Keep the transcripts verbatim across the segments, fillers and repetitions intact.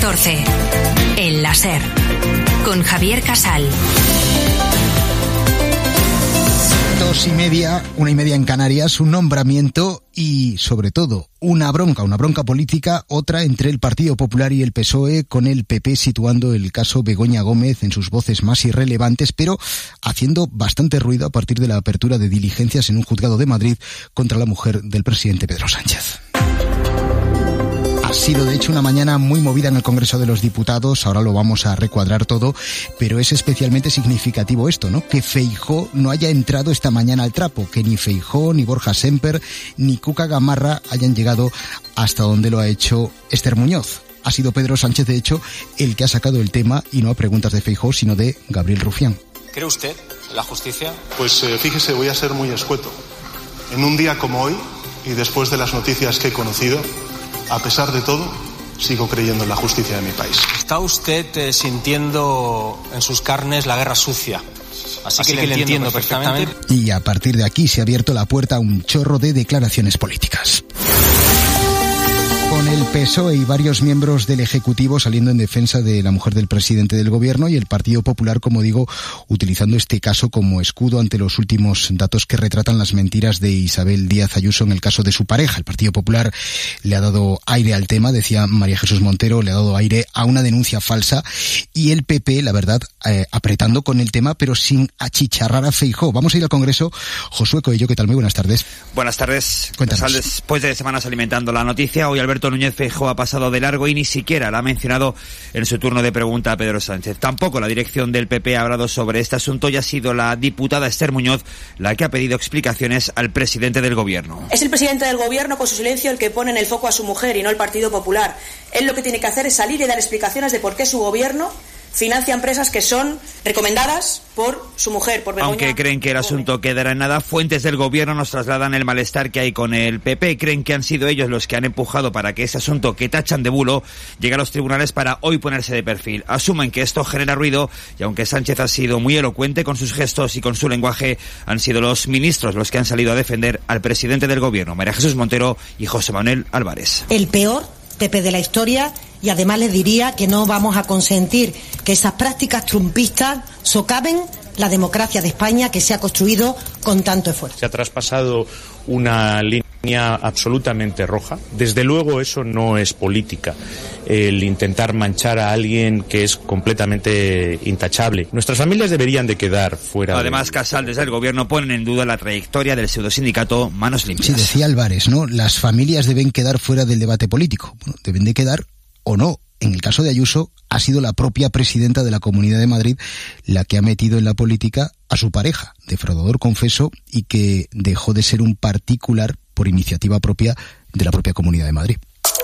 catorce. El láser. Con Javier Casal. Dos y media, una y media en Canarias, un nombramiento y, sobre todo, una bronca, una bronca política, otra entre el Partido Popular y el P S O E, con el P P situando el caso Begoña Gómez en sus voces más irrelevantes, pero haciendo bastante ruido a partir de la apertura de diligencias en un juzgado de Madrid contra la mujer del presidente Pedro Sánchez. Ha sido, de hecho, una mañana muy movida en el Congreso de los Diputados. Ahora lo vamos a recuadrar todo, pero es especialmente significativo esto, ¿no? Que Feijóo no haya entrado esta mañana al trapo, que ni Feijóo, ni Borja Sémper, ni Cuca Gamarra hayan llegado hasta donde lo ha hecho Esther Muñoz. Ha sido Pedro Sánchez, de hecho, el que ha sacado el tema, y no a preguntas de Feijóo, sino de Gabriel Rufián. ¿Cree usted en la justicia? Pues eh, fíjese, voy a ser muy escueto. En un día como hoy, y después de las noticias que he conocido, a pesar de todo, sigo creyendo en la justicia de mi país. ¿Está usted eh, sintiendo en sus carnes la guerra sucia? Así, Así que, que le entiendo, entiendo perfectamente. perfectamente. Y a partir de aquí se ha abierto la puerta a un chorro de declaraciones políticas. Con el P S O E y varios miembros del Ejecutivo saliendo en defensa de la mujer del presidente del Gobierno, y el Partido Popular, como digo, utilizando este caso como escudo ante los últimos datos que retratan las mentiras de Isabel Díaz Ayuso en el caso de su pareja. El Partido Popular le ha dado aire al tema, decía María Jesús Montero, le ha dado aire a una denuncia falsa, y el P P, la verdad, eh, apretando con el tema, pero sin achicharrar a Feijóo. Vamos a ir al Congreso. Josué Coello, ¿qué tal? Muy buenas tardes. Buenas tardes. Cuéntanos. Después de semanas alimentando la noticia, hoy Alberto Núñez Feijóo ha pasado de largo y ni siquiera la ha mencionado en su turno de pregunta a Pedro Sánchez. Tampoco la dirección del P P ha hablado sobre este asunto y ha sido la diputada Esther Muñoz la que ha pedido explicaciones al presidente del Gobierno. Es el presidente del Gobierno, con su silencio, el que pone en el foco a su mujer y no el Partido Popular. Él lo que tiene que hacer es salir y dar explicaciones de por qué su Gobierno financia empresas que son recomendadas por su mujer, por Begoña. Aunque creen que el asunto quedará en nada, fuentes del Gobierno nos trasladan el malestar que hay con el P P. Creen que han sido ellos los que han empujado para que ese asunto que tachan de bulo llegue a los tribunales para hoy ponerse de perfil. Asumen que esto genera ruido y aunque Sánchez ha sido muy elocuente con sus gestos y con su lenguaje, han sido los ministros los que han salido a defender al presidente del Gobierno, María Jesús Montero y José Manuel Álvarez. El peor P P de la historia, y además les diría que no vamos a consentir que esas prácticas trumpistas socaven la democracia de España que se ha construido con tanto esfuerzo. Se ha traspasado una línea absolutamente roja. Desde luego eso no es política, el intentar manchar a alguien que es completamente intachable. Nuestras familias deberían de quedar fuera. Además, de... Casal, desde el Gobierno, ponen en duda la trayectoria del pseudosindicato Manos Limpias. Sí, decía Álvarez, ¿no? Las familias deben quedar fuera del debate político. Bueno, deben de quedar o no. En el caso de Ayuso, ha sido la propia presidenta de la Comunidad de Madrid la que ha metido en la política a su pareja, defraudador confeso, y que dejó de ser un particular por iniciativa propia de la propia Comunidad de Madrid.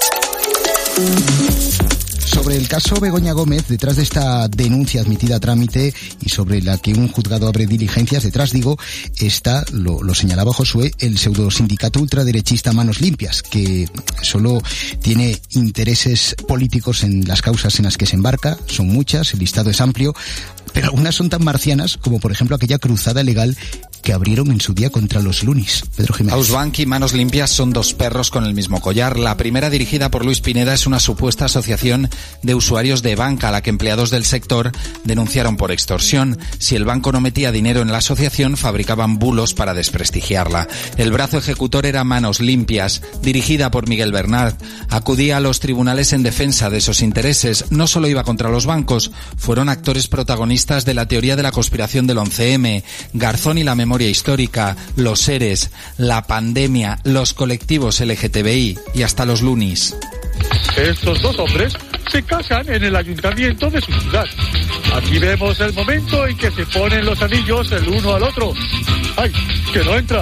Sobre el caso Begoña Gómez, detrás de esta denuncia admitida a trámite y sobre la que un juzgado abre diligencias, detrás, digo, está, lo, lo señalaba Josué, el pseudosindicato ultraderechista Manos Limpias, que solo tiene intereses políticos en las causas en las que se embarca. Son muchas, el listado es amplio, pero algunas son tan marcianas como, por ejemplo, aquella cruzada legal que abrieron en su día contra los Lunis. Pedro Jiménez. Ausbank y Manos Limpias son dos perros con el mismo collar. La primera, dirigida por Luis Pineda, es una supuesta asociación de usuarios de banca a la que empleados del sector denunciaron por extorsión. Si el banco no metía dinero en la asociación, fabricaban bulos para desprestigiarla. El brazo ejecutor era Manos Limpias, dirigida por Miguel Bernard. Acudía a los tribunales en defensa de esos intereses. No solo iba contra los bancos, fueron actores protagonistas de la teoría de la conspiración del once eme, Garzón y la memoria histórica, los seres, la pandemia, los colectivos ele ge te be i y hasta los lunis. Estos dos hombres se casan en el ayuntamiento de su ciudad. Aquí vemos el momento en que se ponen los anillos el uno al otro. ¡Ay, que no entra!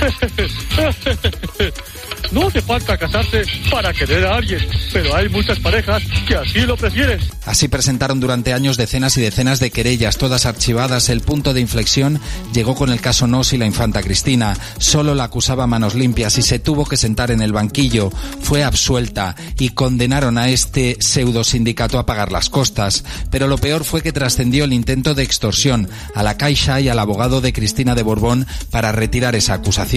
No hace falta casarse para querer a alguien, pero hay muchas parejas que así lo prefieren. Así presentaron durante años decenas y decenas de querellas, todas archivadas. El punto de inflexión llegó con el caso Nos y la infanta Cristina. Solo la acusaba Manos Limpias y se tuvo que sentar en el banquillo. Fue absuelta y condenaron a este pseudo sindicato a pagar las costas. Pero lo peor fue que trascendió el intento de extorsión a la Caixa y al abogado de Cristina de Borbón para retirar esa acusación.